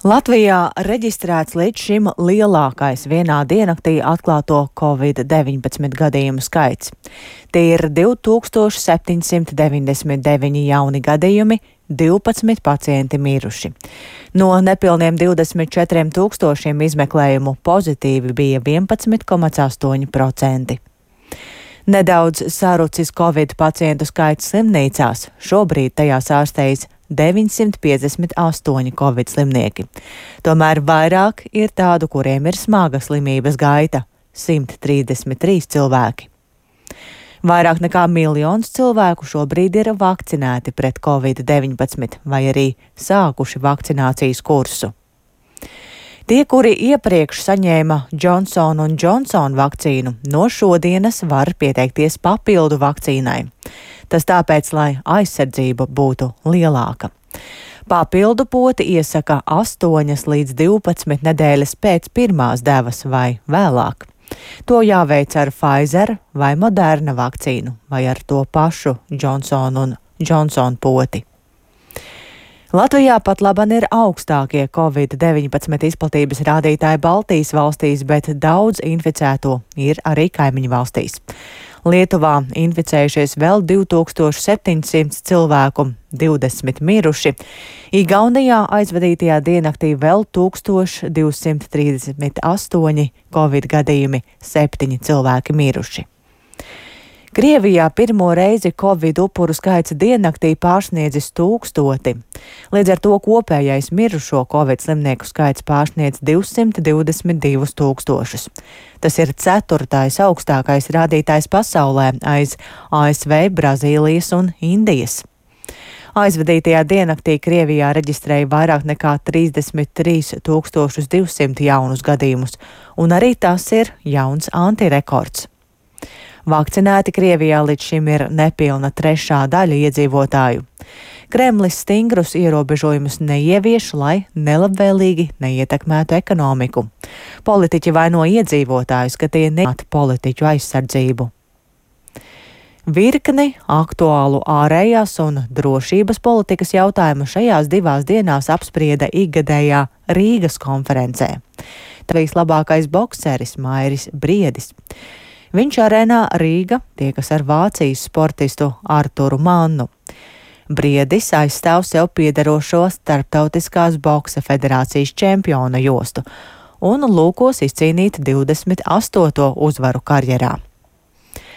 Latvijā reģistrēts līdz šim lielākais vienā diennaktī atklāto Covid-19 gadījumu skaits. Tie ir 2799 jauni gadījumi, 12 pacienti miruši. No nepilniem 24 000 izmeklējumu pozitīvi bija 11,8%. Nedaudz sarucis Covid pacientu skaits slimnīcās. Šobrīd tajās ārstējas 958 Covid slimnieki. Tomēr vairāk ir tādu, kuriem ir smaga slimības gaita - 133 cilvēki. Vairāk nekā miljons cilvēku šobrīd ir vakcinēti pret Covid-19 vai arī sākuši vakcinācijas kursu. Tie, kuri iepriekš saņēma Johnson & Johnson vakcīnu, no šodienas var pieteikties papildu vakcīnai. Tas tāpēc, lai aizsardzība būtu lielāka. Papildu poti iesaka 8 līdz 12 nedēļas pēc pirmās devas vai vēlāk. To jāveic ar Pfizer vai Moderna vakcīnu vai ar to pašu Johnson & Johnson poti. Latvijā pat laban ir augstākie Covid-19 izplatības rādītāji Baltijas valstīs, bet daudz inficēto ir arī kaimiņu valstīs. Lietuvā inficējušies vēl 2700 cilvēku, 20 miruši. Igaunijā aizvadītajā diennaktī vēl 1238 Covid gadījumi, 7 cilvēki miruši. Krievijā pirmo reizi Covid upuru skaits diennaktī pārsniedzis 1000. Līdz ar to kopējais mirušo Covid slimnieku skaits pārsniedz 222 000. Tas ir 4. augstākais rādītājs pasaulē aiz ASV, Brazīlijas un Indijas. Aizvadītajā diennaktī Krievijā reģistrēja vairāk nekā 33 200 jaunus gadījumus, un arī tas ir jauns antirekords. Vakcinēti Krievijā līdz šim ir nepilna 1/3 daļa iedzīvotāju. Kremlis stingrus ierobežojumus neievieš, lai nelabvēlīgi neietekmētu ekonomiku. Politiķi vaino iedzīvotājus, ka tie neat politiķu aizsardzību. Virkni aktuālu ārējās un drošības politikas jautājumu šajās 2 dienās apsprieda ikgadējā Rīgas konferencē. Tā vislabākais bokseris Mairis Briedis. Viņš arēnā Rīga tiekas ar Vācijas sportistu Arturu Mannu. Briedis aizstāv sev piederošo Starptautiskās boksa federācijas čempiona jostu un lūkos izcīnīt 28. uzvaru karjerā.